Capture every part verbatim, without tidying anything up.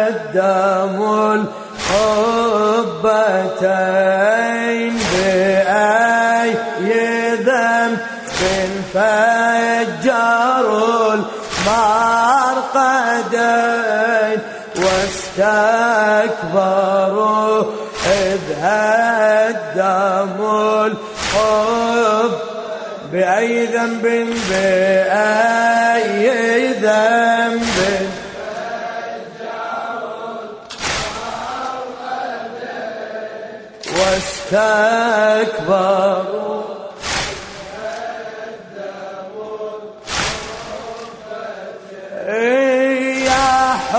الدم الحبتين بأي ذنب فجر المرقدين واستكبروا إذ هدموا الحب بأي ذنب بأي ذنب واستكبروا يا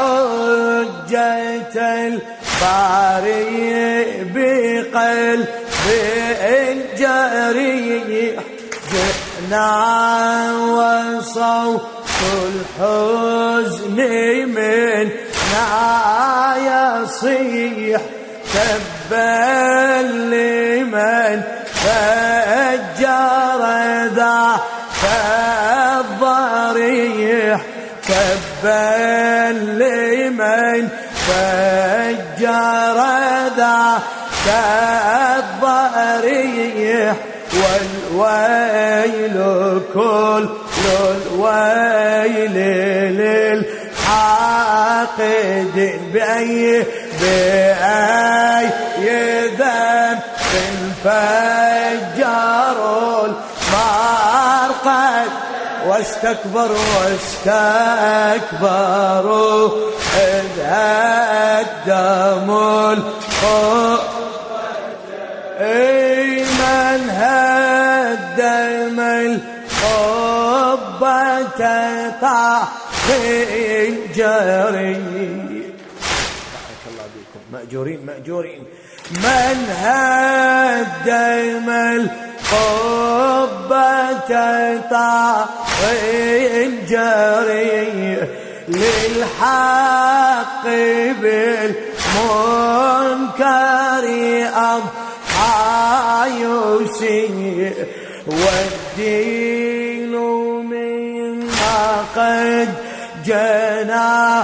حجة الباري بقلب جريح جئنا وصوت الحزن منا يصيح تبا لمن فجر ذاك الضريح تبا لمن فجر ذاك الضريح والويل كل الويل للحاقد بأي بأي ذنب فجروا المرقد واستكبروا واستكبروا إذ هدموا الحب من هدم الحب طاغي جري. بارك الله بكم مأجورين مأجورين. من هدم الحب طاغي جري للحق بالمنكر أضحى يسيء والدين مما قد جناه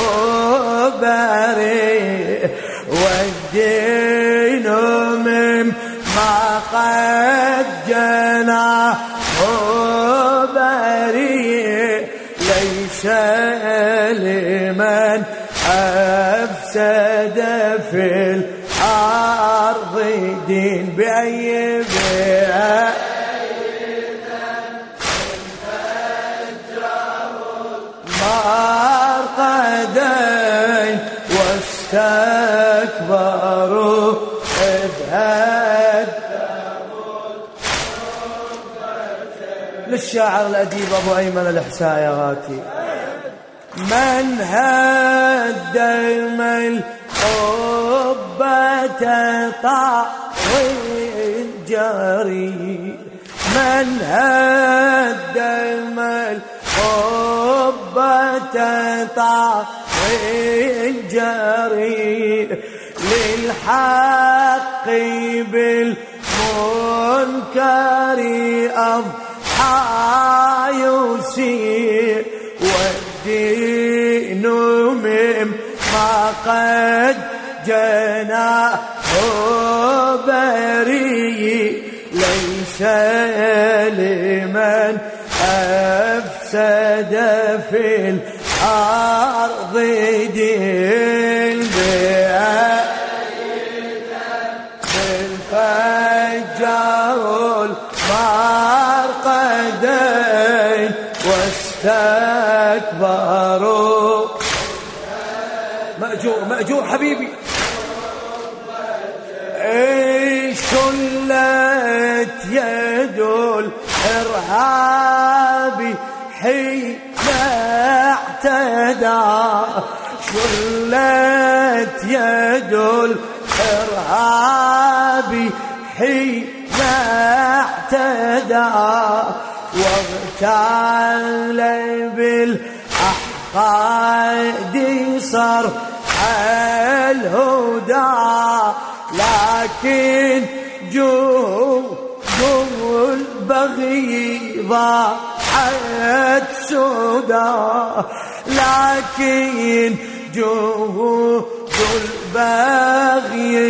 بريء والدين مما قد جناه بريء ليس لمن أفسد في الأرض دين بأي بأي مرقدين واستكبروا إذ هدموا للشاعر الأديب أبو أيمن الإحسائياتي. من هدم الحب طاغي جري من هدم الحب طاغي جري للحق بالمنكر أضحى يسيء والدين مما قد جناه بريء ليس لمن أفسد في الأرض دين بالفجر المرقدين واستكبروا مأجور مأجور حبيبي. اي شلت يد الإرهاب حين اعتدى شلت يد الإرهاب حين اعتدى واغتال بالأحقاد صرح الهدى لكن جهود البغي ضاعت سدى لكن جهود البغي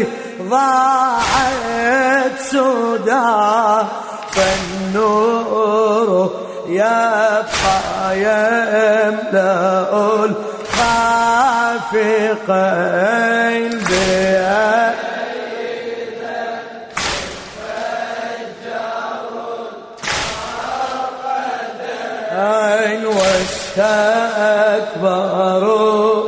ضاعت سدى فالنور يبقى يملأ الخافقين بأيضا فجروا واستكبروا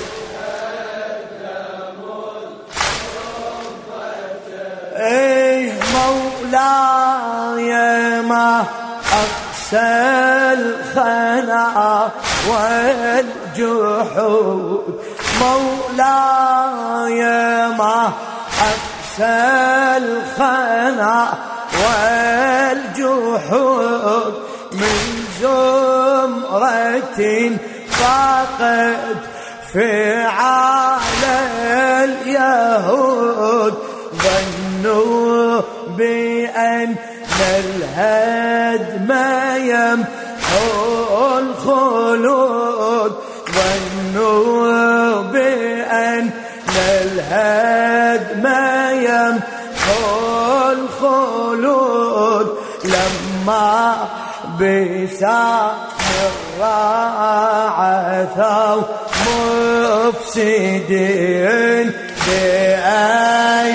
ايه مولاي ما أقسى الخنا والجحود مولاي ما أقسى الخنا والجحود من زمرة فقد فعال اليهود ظنوا بأن الهدم يمحو الخلود ظنوا بأن الهدم يمحو الخلود لما بسامراء عثوا مفسدين بأي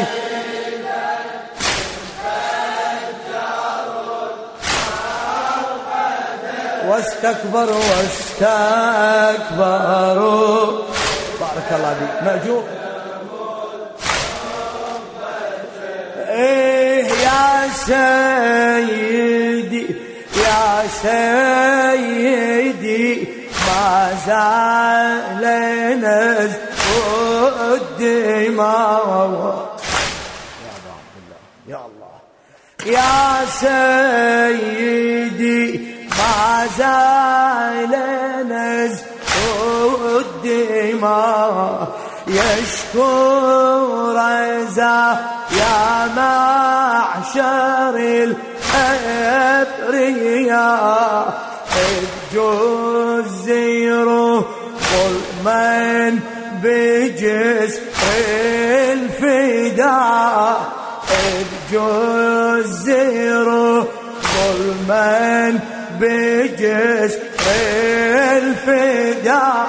واستكبروا واستكبروا بارك الله بك مأجور ايه يا سيدي يا سيدي ما زال نزف الدماء يا الله يا سيدي ما زال نزف الدماء يشكو رزا يا معشر الأبرياء إذ جزروا ظلما بجسر الفداء إذ جزروا ظلما بجسر الفداء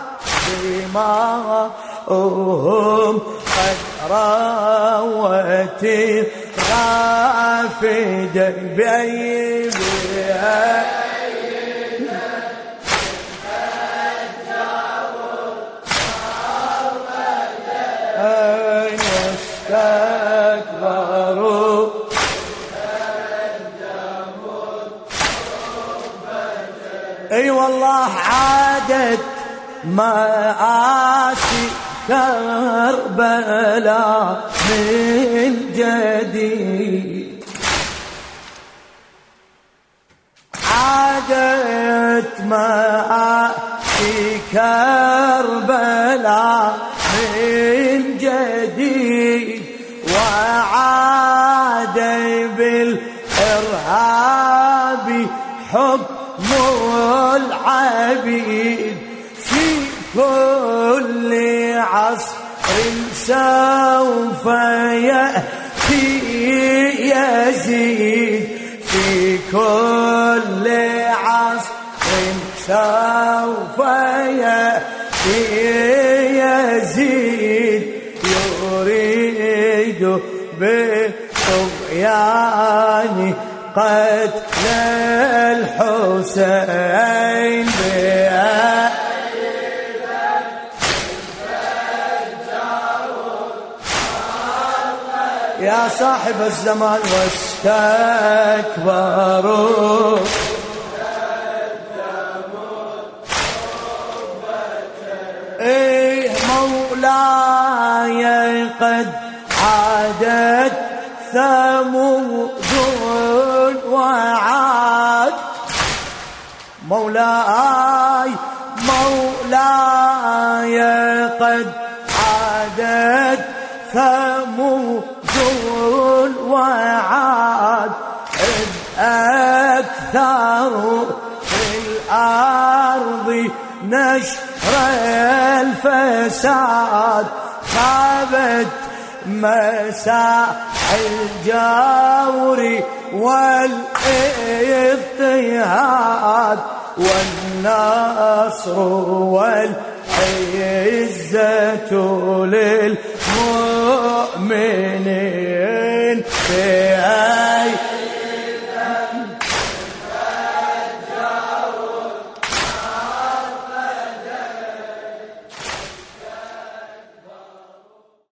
دماؤهم قد روت الغافدة بأي واستكبروا اي والله عادت مآسي كربلاء من جديد عادت مآسي كربلاء من جديد وعاد بالإرهاب حكم العبيد في كل عصر سوف يأتي يزيد في كل عصر سوف يأتي يزيد يريد بالطغيان قتل الحسين بأ يا صاحب الزمان واستكبروا ايه مولاي قد عادت ثمود وعاد مولاي مولاي قد عادت ثمود وعاد إذ أكثروا في الأرض نشر الفساد، خابت مساح الجور والاضطهاد، والنصر والعزة للمؤمنين.